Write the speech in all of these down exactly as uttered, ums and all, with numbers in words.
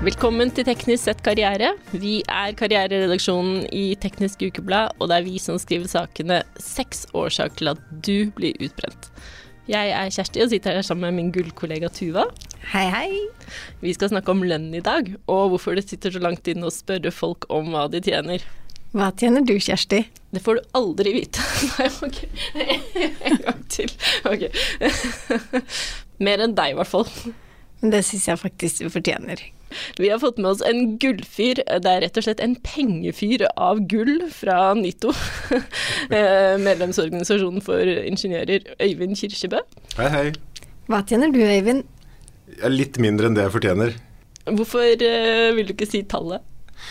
Velkommen til Teknisk sett karriere. Vi er karriereredaksjonen i Teknisk Ukeblad, og det er vi som skriver sakene seks årsak til at du blir utbrent. Jeg er Kjersti og sitter her sammen med min gullkollega Tuva. Hei, hei. Vi skal snakke om lønn i dag, og hvorfor det sitter så langt inne å spørre folk om hva de tjener. Hva tjener du, Kjersti? Det får du aldri vite. Nei, ok. En gang til. Ok. Mer enn deg i hvert fall. Det synes jeg faktisk du fortjener. Vi har fått med oss en gullfyr. Det er rett og slett en pengefyr av gull fra NITO, medlemsorganisasjonen for ingeniører, Øyvind Kirkebø. Hei, hei. Hva tjener du, Øyvind? Jeg er litt mindre enn det jeg fortjener. Hvorfor uh, vil du ikke si tallet?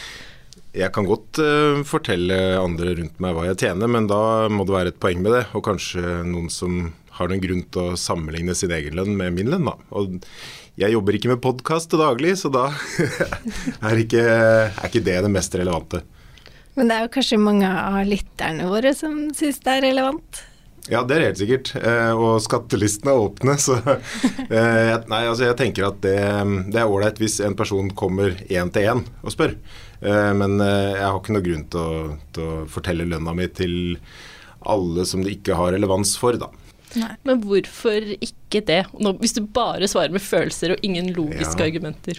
Jeg kan godt uh, fortelle andre rundt meg hva jeg tjener, men da må det være et poeng med det, og kanskje noen som har noen grunn til å sammenligne sin egen lønn med min lønn da. Og jeg jobber ikke med podcast til daglig, så da er, ikke, er ikke det det mest relevante. Men det er jo kanskje mange av lytterne våre som synes det er relevant. Ja, det er helt sikkert. Eh, og skattelistene er åpne, så eh, nei, altså jeg tenker at det, det er ordentlig hvis en person kommer en til en og spør. Eh, men eh, jeg har ikke noe grunn til å, til å fortelle lønna mi til alle som det ikke har relevans for da. Nei. Men hvorfor ikke det? Nå, hvis du bare svarer med følelser og ingen logiske ja. argumenter.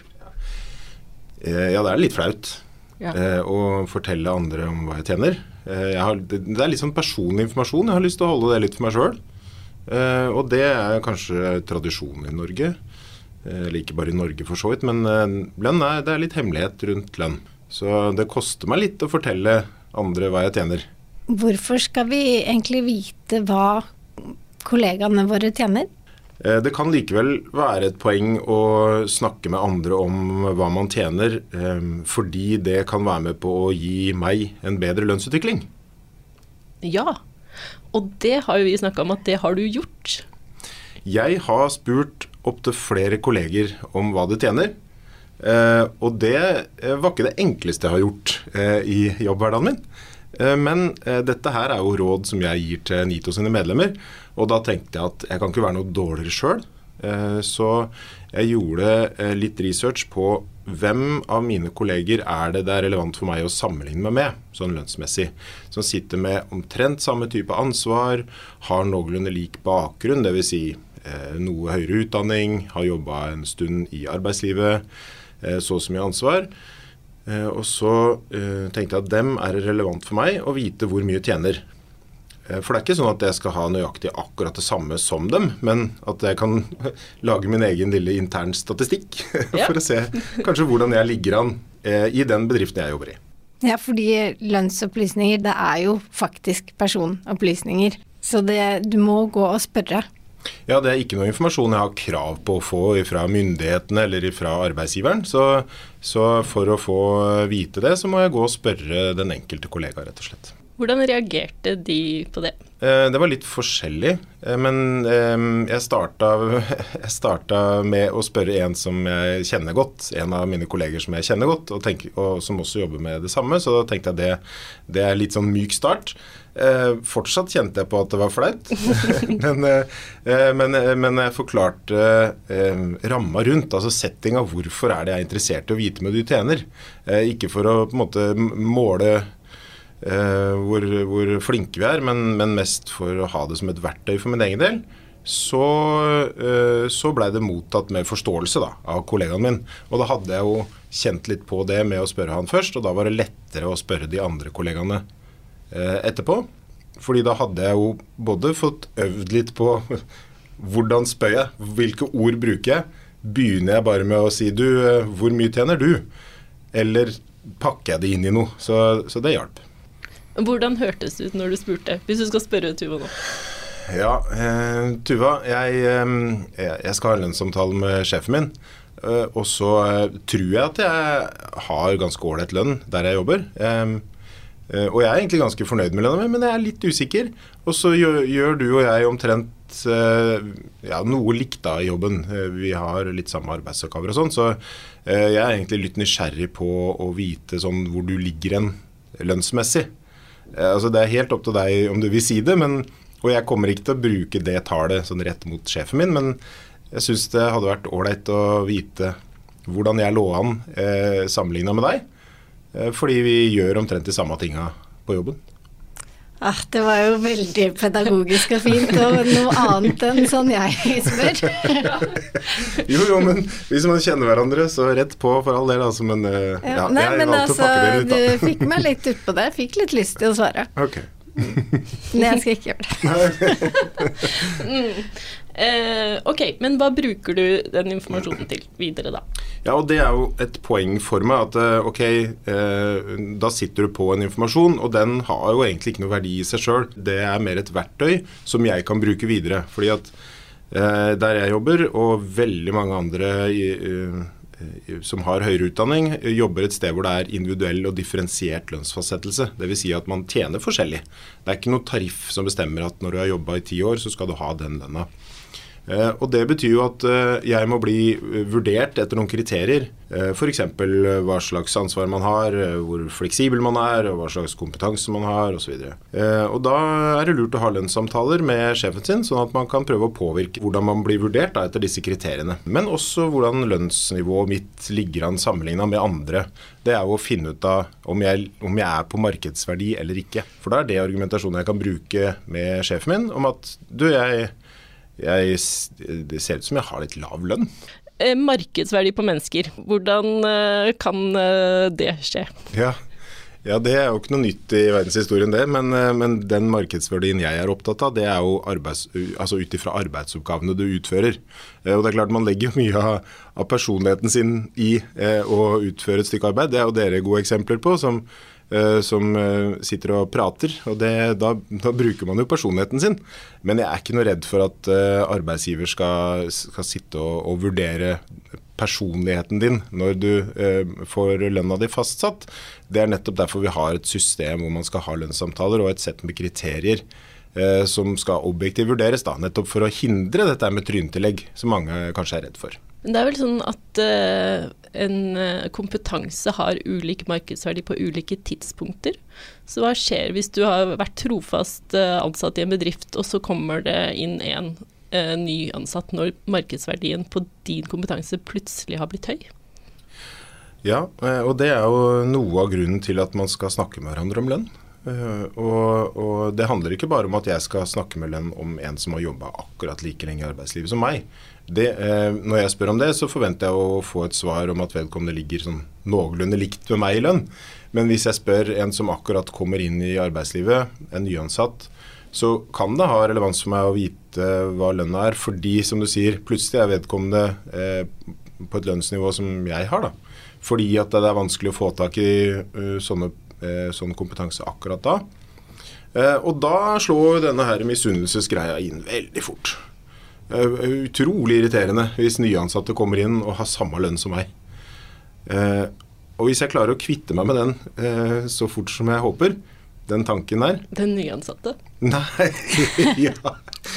Ja, det er litt flaut ja. eh, å fortelle andre om hva jeg tjener. Eh, jeg har, det, det er litt sånn personlig informasjon. Jeg har lyst til å holde det litt for meg selv. Eh, og det er kanskje tradisjon i Norge. Eh, eller ikke bare i Norge for så vidt, men eh, lønn er, det er litt hemmelighet rundt lønn. Så det koster meg litt å fortelle andre hva jeg tjener. Hvorfor skal vi egentlig vite hva kollegaene våre tjener? Det kan likevel være et poeng å snakke med andre om hva man tjener, fordi det kan være med på å gi meg en bedre lønnsutvikling. Ja, og det har jo vi snakket om at det har du gjort. Jeg har spurt opp til flere kolleger om hva de tjener, og det var ikke det enkleste jeg har gjort i jobbhverdagen min. Men dette her er jo råd som jeg gir til NITO sine medlemmer, og da tenkte jeg at jeg kan ikke være noe dårligere selv. Så jeg gjorde litt research på hvem av mine kolleger er det det er relevant for meg å sammenligne meg med, sånn lønnsmessig. Som sitter med omtrent samme type ansvar, har noenlunde lik bakgrunn, det vil si noe høyere utdanning, har jobbet en stund i arbeidslivet, så så mye ansvar. Uh, og så uh, tenkte jeg at dem er relevant for meg å vite hvor mye tjener. Uh, for det er ikke sånn at jeg skal ha nøyaktig akkurat det samme som dem, men at jeg kan lage min egen lille intern statistikk Ja. for å se kanskje hvordan jeg ligger an uh, i den bedriften jeg jobber i. Ja, fordi lønnsopplysninger, det er jo faktisk personopplysninger. Så det, du må gå og spørre. Ja, det er ikke noe informasjon jeg har krav på å få fra myndighetene eller fra arbeidsgiveren, så, så for å få vite det, så må jeg gå og spørre den enkelte kollega, rett og slett. Hvordan reagerte de på det? Det var litt forskjellig, men jeg startet, jeg startet med å spørre en som jeg kjenner godt, en av mine kolleger som jeg kjenner godt, og, tenker, og som også jobber med det samme, så da tenkte jeg det, det er litt sånn myk start. Eh, fortsatt kjente jeg på at det var flaut, men, eh, men, men jeg forklarte eh, ramma rundt, altså settinga, hvorfor er det jeg er interessert i å vite med du tjener. Eh, ikke for å på en måte måle eh, hvor, hvor flinke vi er, men, men mest for å ha det som et verktøy for min egen del. Så, eh, så ble det mottatt med forståelse da, av kollegaen min, og da hadde jeg jo kjent litt på det med å spørre han først, og da var det lettere å spørre de andre kollegaene etterpå, fordi da hadde jeg jo både fått øvd litt på hvordan spør jeg, hvilke ord bruker jeg, begynner jeg bare med å si du, hvor mye tjener du? Eller pakker jeg det inn i noe? Så, så det hjalp. Hvordan hørtes det ut når du spurte, hvis du skal spørre Tuva nå? Ja, eh, Tuva, jeg, eh, jeg skal ha en lønnssamtale med sjefen min, eh, og så eh, tror jeg at jeg har ganske ålreit lønn der jeg jobber. Eh, Og jeg er egentlig ganske fornøyd med lønna mi, men jeg er litt usikker. Og så gjør, gjør du og jeg omtrent ja, noe likt da i jobben. Vi har litt samme arbeidsoppgaver og sånn, så jeg er egentlig litt nysgjerrig på å vite sånn hvor du ligger en lønnsmessig. Altså det er helt opp til deg om du vil si det, men, og jeg kommer ikke til å bruke det tallet sånn rett mot sjefen min, men jeg synes det hadde vært ålreit å vite hvordan jeg lå an eh, sammenlignet med deg, eh, fordi vi gjør omtrent de samme tingene på jobben. Ah, det var jo veldig pedagogisk og fint, og noe annet enn sånn jeg spør. jo, jo, men hvis man kjenner hverandre, så rett på for all del, altså, men uh, ja, ja, nei, jeg men valgte altså, å pakke det litt, da. Du fikk meg litt ut på det, jeg fikk litt lyst til å svare. Ok. Men jeg skal ikke gjøre det. mm. eh, ok, men hva bruker du den informasjonen til videre da? Ja, og det er jo et poeng for meg at ok, eh, da sitter du på en informasjon, og den har jo egentlig ikke noe verdi i seg selv. Det er mer et verktøy som jeg kan bruke videre, fordi at eh, der jeg jobber, og veldig mange andre i, uh, som har høyere utdanning, jobber et sted hvor det er individuell og differensiert lønnsfastsettelse. Det vil si at man tjener forskjellig. Det er ikke noe tariff som bestemmer at når du har jobbet i ti år, så skal du ha den lønna. Uh, og det betyr jo at uh, jeg må bli vurdert etter noen kriterier, uh, for eksempel uh, hva slags ansvar man har, uh, hvor fleksibel man er, og hva slags kompetanse man har, og så videre. Uh, og da er det lurt å ha lønnssamtaler med sjefen sin, sånn at man kan prøve å påvirke hvordan man blir vurdert da, etter disse kriteriene. Men også hvordan lønnsnivået mitt ligger an sammenlignet med andre. Det er jo å finne ut av om jeg, om jeg er på markedsverdi eller ikke. For da er det argumentasjonen jeg kan bruke med sjefen min, om at du, jeg... Jeg, det ser ut som jeg har litt lav lønn. Eh, markedsverdi på mennesker. Hvordan eh, kan eh, det skje? Ja. ja, det er jo ikke noe nytt i verdenshistorien det, men, eh, men den markedsverdien jeg er opptatt av, det er jo arbeids, altså ut ifra arbeidsoppgavene du utfører. Eh, og det er klart man legger mye av, av personligheten sin i eh, å utføre et stykke arbeid. Det er jo dere gode eksempler på, som som sitter og prater, og det, da, da bruker man jo personligheten sin. Men jeg er ikke noe redd for at uh, arbeidsgiver skal, skal sitte og, og vurdere personligheten din når du uh, får lønna di fastsatt. Det er nettopp derfor vi har et system hvor man skal ha lønnssamtaler og et sett med kriterier uh, som skal objektivt vurderes, da, nettopp for å hindre dette med tryntillegg, som mange kanskje er redd for. Men det er vel sånn at uh, en kompetanse har ulik markedsverdi på ulike tidspunkter. Så hva skjer hvis du har vært trofast uh, ansatt i en bedrift, og så kommer det inn en uh, ny ansatt når markedsverdien på din kompetanse plutselig har blitt høy? Ja, og det er jo noe av grunnen til at man skal snakke med hverandre om lønn. Uh, og, og det handler ikke bare om at jeg skal snakke med lønn om en som har jobbet akkurat like lenge i arbeidslivet som meg. Det, uh, når jeg spør om det, så forventer jeg å få et svar om at vedkommende ligger sånn noenlunde likt med meg i lønn. Men hvis jeg spør en som akkurat kommer inn i arbeidslivet, en nyansatt, så kan det ha relevans for meg å vite hva lønna er, fordi som du sier, plutselig er vedkommende uh, på et lønnsnivå som jeg har da. Fordi at det er vanskelig å få tak i uh, sånne sånn kompetanse akkurat da. Eh, og da slår denne her misunnelsesgreia inn veldig fort. Eh, utrolig irriterende hvis nyansatte kommer inn og har samme lønn som meg. Eh, og hvis jeg klarer å kvitte meg med den eh, så fort som jeg håper, den tanken der. Den nyansatte? Nei, ja.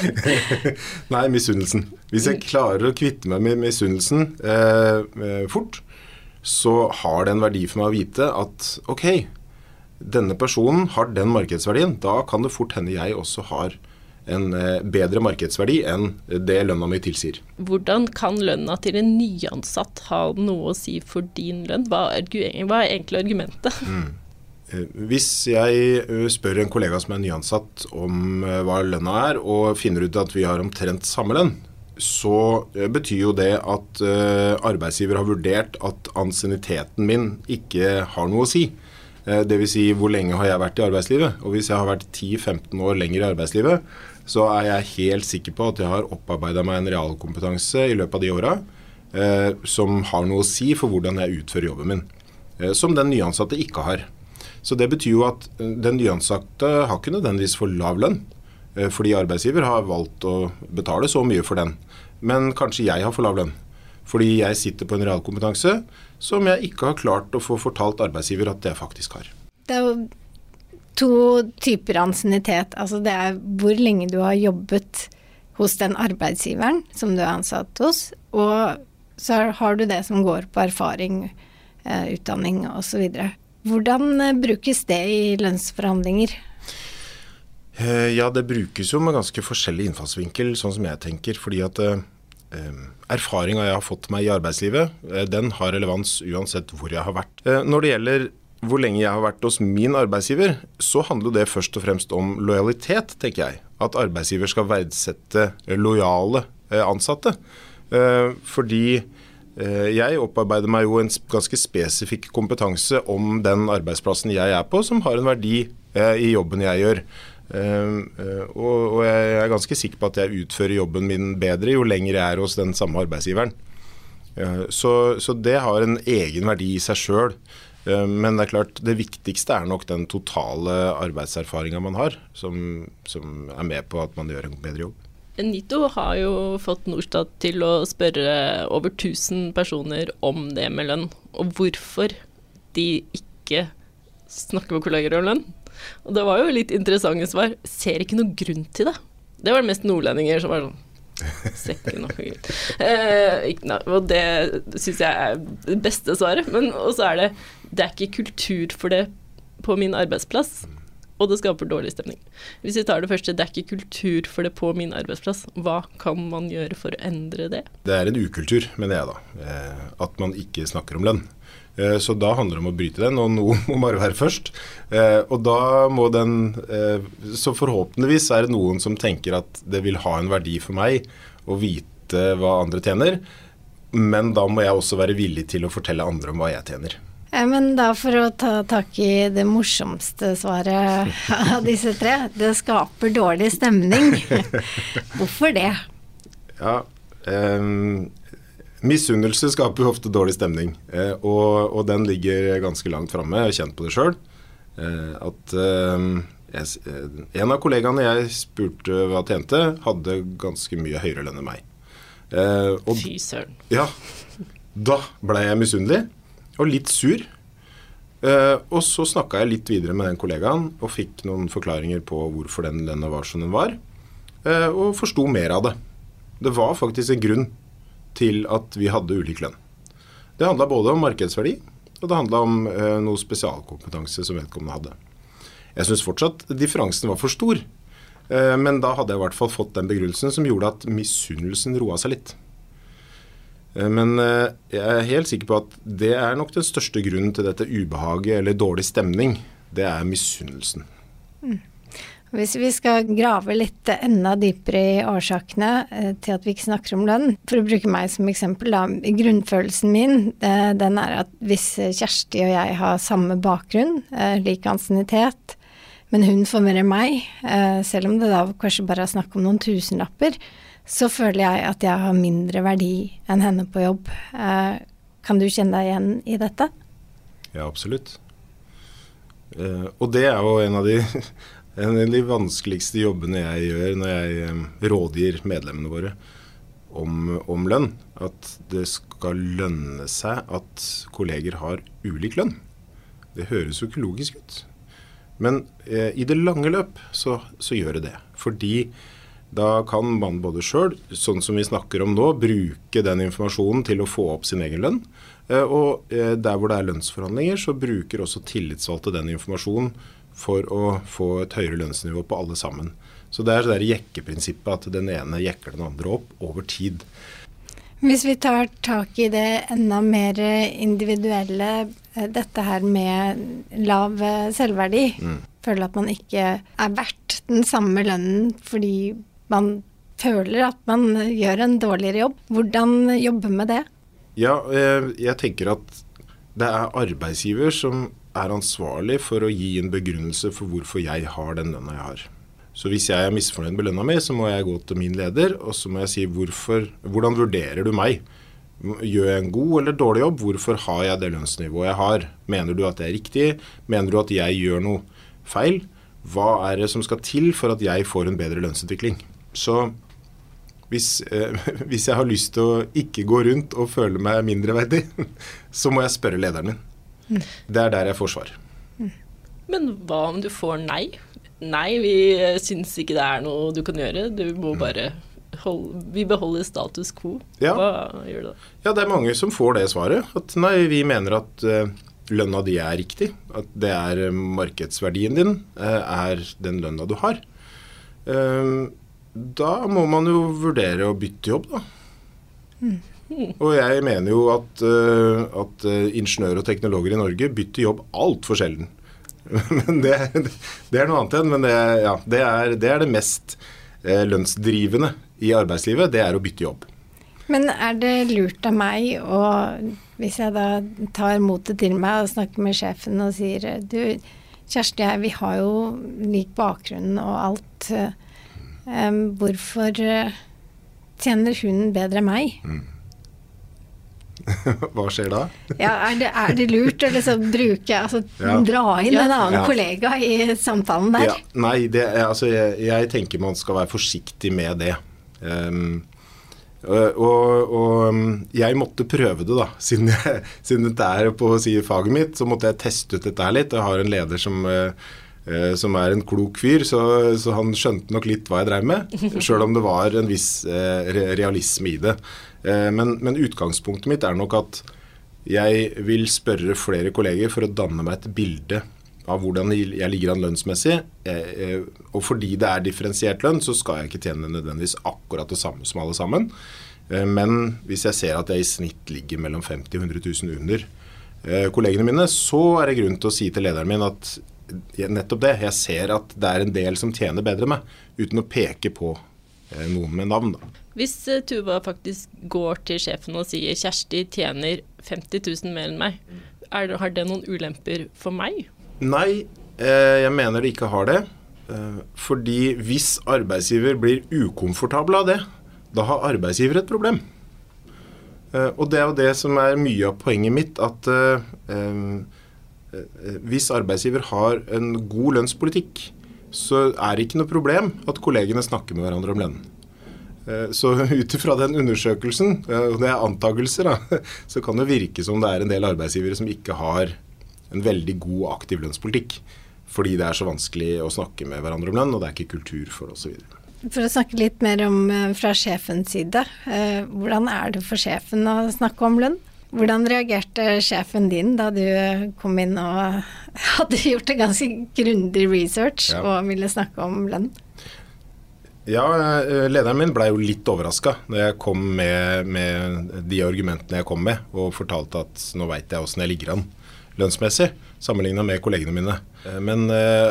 Nei, misunnelsen. Hvis jeg klarer å kvitte meg med misunnelsen eh, fort, så har det en verdi for meg å vite at ok, denne personen har den markedsverdien, da kan det fort hende jeg også har en eh, bedre markedsverdi enn det lønna mi tilsier. Hvordan kan lønna til en nyansatt ha noe å si for din lønn? Hva er, hva er egentlig argumentet? Mm. Eh, hvis jeg spør en kollega som er nyansatt om eh, hva lønna er, og finner ut at vi har omtrent samme lønn, så eh, betyr jo det at eh, arbeidsgiver har vurdert at ansienniteten min ikke har noe å si. Det vil si hvor lenge har jeg vært i arbeidslivet, og hvis jeg har vært ti til femten år lenger i arbeidslivet, så er jeg helt sikker på at jeg har opparbeidet meg en realkompetanse i løpet av de årene eh, som har noe å si for hvordan jeg utfører jobben min, eh, som den nyansatte ikke har. Så det betyr jo at den nyansatte har ikke nødvendigvis for lav lønn, eh, fordi arbeidsgiver har valgt å betale så mye for den, men kanskje jeg har for lav lønn. Fordi jeg sitter på en realkompetanse som jeg ikke har klart å få fortalt arbeidsgiver at jeg faktisk har. Det er jo to typer ansiennitet. Altså det er hvor lenge du har jobbet hos den arbeidsgiveren som du er ansatt hos, og så har du det som går på erfaring, eh, utdanning og så videre. Hvordan eh, brukes det i lønnsforhandlinger? Eh, ja, det brukes jo med ganske forskjellig innfallsvinkel, sånn som jeg tenker, fordi at eh, erfaringen jeg har fått meg i arbeidslivet, den har relevans uansett hvor jeg har vært. Når det gjelder hvor lenge jeg har vært hos min arbeidsgiver, så handler det først og fremst om lojalitet, tenker jeg. At arbeidsgiver skal verdsette lojale ansatte. Fordi jeg opparbeider meg jo en ganske spesifikk kompetanse om den arbeidsplassen jeg er på, som har en verdi i jobben jeg gjør. Uh, uh, og, og jeg er ganske sikker på at jeg utfører jobben min bedre jo lenger jeg er hos den samme arbeidsgiveren. Uh, så, så det har en egen verdi i seg selv. Uh, men det er klart, det viktigste er nok den totale arbeidserfaringen man har, som, som er med på at man gjør en bedre jobb. NITO har jo fått Norstat til å spørre over tusen personer om det med lønn, og hvorfor de ikke snakker med kolleger om lønn. Og det var jo litt interessante svar. Ser ikke noe grunn til det. Det var det mest nordlendinger som var sånn, ser ikke noe grunn. Eh, ikke, og det synes jeg er det beste svaret. Men også er det, det er ikke kultur for det på min arbeidsplass, og det skaper dårlig stemning. Hvis vi tar det første, det er ikke kultur for det på min arbeidsplass. Hva kan man gjøre for å endre det? Det er en ukultur, mener jeg da. At man ikke snakker om lønn. Så da handler det om å bryte den, og noe må bare være først. Og da må den, så forhåpentligvis er det noen som tenker at det vil ha en verdi for meg å vite hva andre tjener, men da må jeg også være villig til å fortelle andre om hva jeg tjener. Men da for å ta tak i det morsomste svaret av disse tre, det skaper dårlig stemning. Hvorfor det? Ja, um misunnelse skaper jo ofte dårlig stemning, eh, og, og den ligger ganske langt fremme. Jeg har kjent på det selv. Eh, at eh, jeg, en av kollegaene jeg spurte hva tjente, hadde ganske mye høyere lønn enn meg. Eh, og, Fy søren. Ja, da ble jeg misunnelig og litt sur. Eh, og så snakket jeg litt videre med den kollegaen og fikk noen forklaringer på hvorfor den lønna var som den var, eh, og forstod mer av det. Det var faktisk en grunn til at vi hadde ulik lønn. Det handlet både om markedsverdi, og det handlet om eh, noe spesialkompetanse som vedkommende hadde. Jeg synes fortsatt differansen var for stor, eh, men da hadde jeg i hvert fall fått den begrunnelsen som gjorde at misunnelsen roet seg litt. Eh, men eh, jeg er helt sikker på at det er nok den største grunnen til dette ubehaget eller dårlig stemning. Det er misunnelsen. Mm. Hvis vi skal grave litt enda dypere i årsakene til at vi ikke snakker om lønn, for å bruke meg som eksempel da, grunnfølelsen min, den er at hvis Kjersti og jeg har samme bakgrunn, lik ansiennitet, men hun får mer enn meg, selv om det da kanskje bare er snakk om noen tusenlapper, så føler jeg at jeg har mindre verdi enn henne på jobb. Kan du kjenne deg igjen i dette? Ja, absolutt. Og det er jo en av de En av de vanskeligste jobbene jeg gjør når jeg rådgir medlemmene våre om, om lønn, at det skal lønne seg at kolleger har ulik lønn. Det høres jo ikke logisk ut. Men eh, i det lange løp så, så gjør det det. Fordi da kan man både selv, sånn som vi snakker om nå, bruke den informasjonen til å få opp sin egen lønn. Eh, og eh, der hvor det er lønnsforhandlinger, så bruker også tillitsvalgte den informasjonen for å få et høyere lønnsnivå på alle sammen. Så det er det der jekkeprinsippet at den ene jekker den andre opp over tid. Hvis vi tar tak i det enda mer individuelle, dette her med lav selvverdi, mm. føler at man ikke er verdt den samme lønnen fordi man føler at man gjør en dårligere jobb. Hvordan jobbe med det? Ja, jeg tenker at det er arbeidsgiver som er ansvarlig for å gi en begrunnelse for hvorfor jeg har den lønna jeg har. Så hvis jeg er misfornøyd med lønna mi, så må jeg gå til min leder, og så må jeg si hvorfor, hvordan vurderer du meg? Gjør jeg en god eller dårlig jobb? Hvorfor har jeg det lønnsnivået jeg har? Mener du at det er riktig? Mener du at jeg gjør noe feil? Hva er det som skal til for at jeg får en bedre lønnsutvikling? Så hvis, eh, hvis jeg har lyst til å ikke gå rundt og føle meg mindreverdig, så må jeg spørre lederen min. Mm. Det er der jeg får svar. Mm. Men hva om du får nei? Nei, vi synes ikke det er noe du kan gjøre. Du må bare holde, vi beholder status quo. Ja. Hva gjør du da? Ja, det er mange som får det svaret. At nei, vi mener at uh, lønna di er riktig. At det er markedsverdien din, uh, er den lønna du har. Uh, da må man jo vurdere å bytte jobb da. Mm. Og jeg mener jo at, uh, at uh, ingeniører og teknologer i Norge bytter jobb alt for sjelden. Men det, det er noe annet enn, men det, ja, det, er, det er det mest uh, lønnsdrivende i arbeidslivet, det er å bytte jobb. Men er det lurt av meg, og hvis jeg da tar motet til meg og snakker med sjefen og sier, du, Kjersti og jeg, vi har jo lik bakgrunn og alt, um, hvorfor uh, tjener hun bedre enn meg? Mm. Hva skjer da? Ja, er det, er det lurt å liksom bruke, altså ja. dra inn en annen ja. kollega i samtalen der? Ja. Nei, det, altså, jeg, jeg tenker man skal være forsiktig med det. Um, og, og jeg måtte prøve det da, siden, jeg, siden dette er på å si faget mitt, så måtte jeg teste ut dette her litt. Jeg har en leder som, uh, som er en klok fyr, så, så han skjønte nok litt hva jeg drev med, selv om det var en viss uh, realisme i det. Men, men utgangspunktet mitt er nok at jeg vil spørre flere kolleger for å danne meg et bilde av hvordan jeg ligger an lønnsmessig. Og fordi det er differensiert lønn, så skal jeg ikke tjene nødvendigvis akkurat det samme som alle sammen. Men hvis jeg ser at jeg i snitt ligger mellom femti og hundre tusen under kollegene mine, så er det grunn til å si til lederen min at nettopp det, jeg ser at det er en del som tjener bedre enn meg, uten å peke på noen med navn da. Hvis uh, Tuva faktisk går til sjefen og sier Kjersti tjener femti tusen mer enn meg, er det, har det noen ulemper for meg? Nei, eh, jeg mener det ikke har det. Eh, fordi hvis arbeidsgiver blir ukomfortabel av det, da har arbeidsgiver et problem. Eh, og det er jo det som er mye av poenget mitt, at eh, eh, hvis arbeidsgiver har en god lønnspolitikk, så er det ikke noe problem at kollegene snakker med hverandre om lønnen. Så utifra den undersøkelsen, og det er antagelser da, så kan det virke som det er en del arbeidsgivere som ikke har en veldig god aktiv lønnspolitikk, fordi det er så vanskelig å snakke med hverandre om lønn, og det er ikke kultur for og så videre. For å snakke litt mer om fra sjefens side, hvordan er det for sjefen å snakke om lønn? Hvordan reagerte sjefen din da du kom inn og hadde gjort en ganske grundig research ja. og ville snakke om lønn? Ja, lederen min ble jo litt overrasket når jeg kom med, med de argumentene jeg kom med, og fortalte at nå vet jeg hvordan jeg ligger an lønnsmessig, sammenlignet med kollegene mine. Men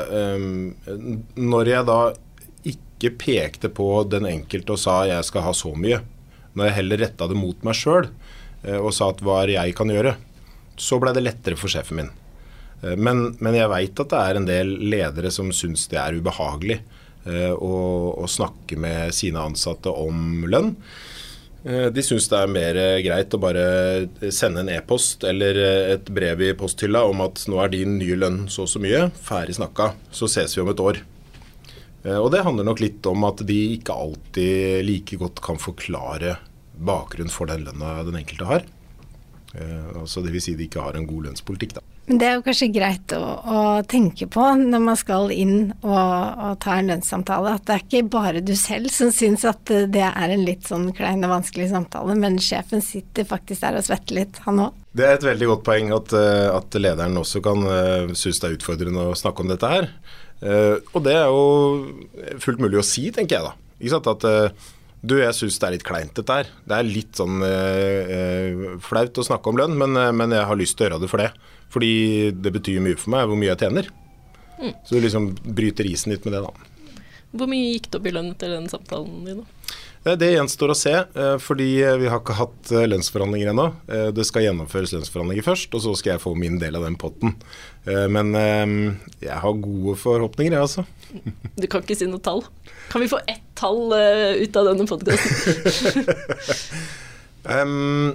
når jeg da ikke pekte på den enkelte og sa jeg skal ha så mye, når jeg heller rettet det mot meg selv, og sa at hva jeg kan gjøre, så ble det lettere for sjefen min. Men, men jeg vet at det er en del ledere som synes det er ubehagelig å, å snakke med sine ansatte om lønn. De synes det er mer greit å bare sende en e-post eller et brev i posthylla om at nå er din nye lønn så og så mye, ferdig snakka, så ses vi om et år. Og det handler nok litt om at de ikke alltid like godt kan forklare bakgrunn for den lønna den enkelte har. Altså det vil si de ikke har en god lønnspolitikk da. Men det er jo kanskje greit å, å tenke på når man skal inn og, og ta en lønnssamtale, at det er ikke bare du selv som synes at det er en litt sånn klein og vanskelig samtale, men sjefen sitter faktisk der og svetter litt, han også. Det er et veldig godt poeng at, at lederen også kan synes det er utfordrende å snakke om dette her. Og det er jo fullt mulig å si, tenker jeg da. Ikke sant at du, jeg synes det er litt kleint dette her. Det er litt sånn eh, flaut å snakke om lønn, men, men jeg har lyst til å gjøre det for det. Fordi det betyr mye for meg hvor mye jeg tjener. Mm. Så du liksom bryter isen litt med det da. Hvor mye gikk det opp i lønn til den samtalen din da? Det gjenstår å se, fordi vi har ikke hatt lønnsforhandlinger ennå. Det skal gjennomføres lønnsforhandlinger først, og så skal jeg få min del av den potten. Men jeg har gode forhåpninger, jeg altså. Du kan ikke si noe tall. Kan vi få ett tall ut av denne podcasten? um,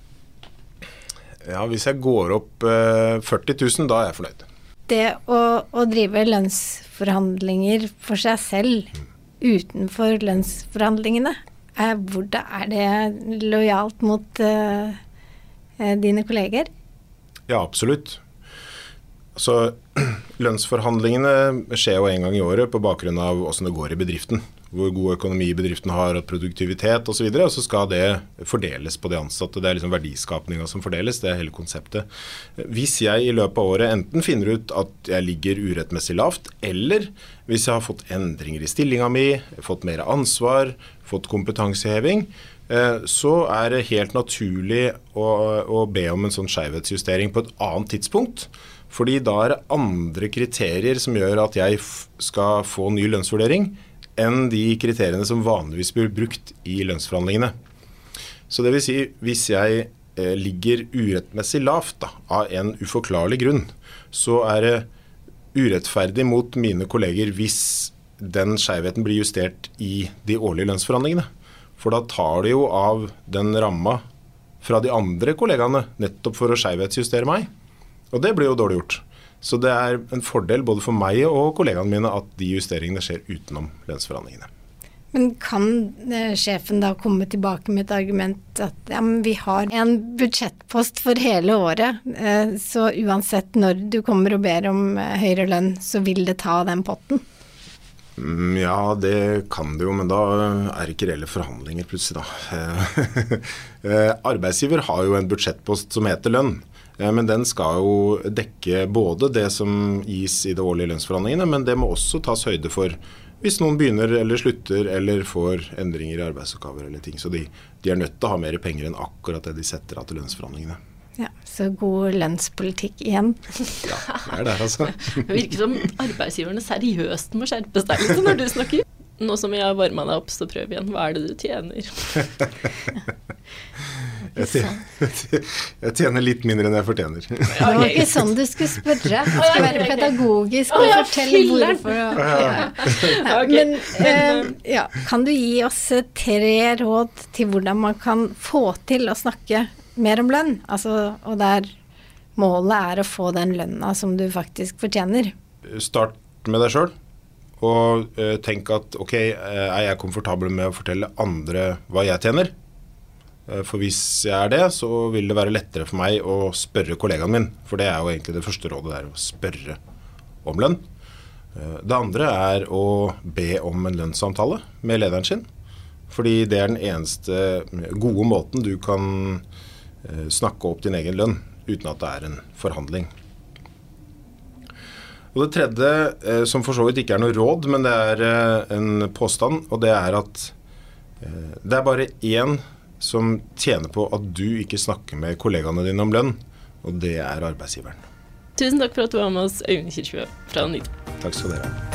ja, hvis jeg går opp førti tusen, da er jeg fornøyd. Det å, å drive lønnsforhandlinger for seg selv utenfor lønnsforhandlingene, er, hvordan er det lojalt mot uh, dine kolleger? Ja, absolutt. Så lønnsforhandlingene skjer jo en gang i året på bakgrunn av hvordan det går i bedriften, hvor god økonomi bedriften har og produktivitet og så videre, og så skal det fordeles på de ansatte. Det er liksom verdiskapningen som fordeles, det er hele konseptet. Hvis jeg i løpet av året enten finner ut at jeg ligger urettmessig lavt, eller hvis jeg har fått endringer i stillingen min, fått mer ansvar, fått kompetanseheving, så er det helt naturlig å, å be om en sånn skjevhetsjustering på et annet tidspunkt, fordi da er det andre kriterier som gjør at jeg f- skal få ny lønnsvurdering enn de kriteriene som vanligvis blir brukt i lønnsforhandlingene. Så det vil si, hvis jeg eh, ligger urettmessig lavt da, av en uforklarlig grunn, så er det urettferdig mot mine kolleger hvis den skjevheten blir justert i de årlige lønnsforhandlingene. For da tar de jo av den ramma fra de andre kollegaene nettopp for å skjevhetsjustere meg. Og det blir jo dårlig gjort. Så det er en fordel både for meg og kollegaene mine at de justeringene skjer utenom lønnsforhandlingene. Men kan eh, sjefen da komme tilbake med et argument at ja, men vi har en budsjettpost for hele året, eh, så uansett når du kommer og ber om eh, høyere lønn, så vil det ta den potten? Ja, det kan det jo, men da er det ikke reelle forhandlinger plutselig da. Arbeidsgiver har jo en budsjettpost som heter lønn, men den skal jo dekke både det som gis i det årlige lønnsforhandlingene, men det må også tas høyde for hvis noen begynner eller slutter eller får endringer i arbeidsoppgaver eller ting. Så de, de er nødt til å ha mer penger enn akkurat det de setter av til lønnsforhandlingene. Ja, så god lønnspolitikk igjen. Ja, det er der altså. Det virker som arbeidsgiverne seriøst må skjerpe seg litt når du snakker. Nå som jeg har varmet deg opp, så prøv igjen. Hva er det du tjener? jeg, tjener jeg tjener litt mindre enn jeg fortjener. Det var ikke sånn du skulle spørre. Du skulle være pedagogisk og fortelle hvorfor. Ja. Ja, men eh, ja, kan du gi oss tre råd til hvordan man kan få til å snakke mer om lønn, altså, og der målet er å få den lønna som du faktisk fortjener? Start med deg selv, og uh, tenk at ok, er jeg komfortabel med å fortelle andre hva jeg tjener? Uh, for hvis jeg er det, så vil det være lettere for meg å spørre kollegaen min, for det er jo egentlig det første rådet, er å spørre om lønn. Uh, det andre er å be om en lønnssamtale med lederen sin, fordi det er den eneste gode måten du kan snakke opp din egen lønn uten at det er en forhandling. Og det tredje, som for så vidt ikke er noe råd, men det er en påstand, og det er at det er bare én som tjener på at du ikke snakker med kollegaene dine om lønn, og det er arbeidsgiveren. Tusen takk for at du var med oss, Øyvind Kirkjebø fra NITO. Takk skal dere ha.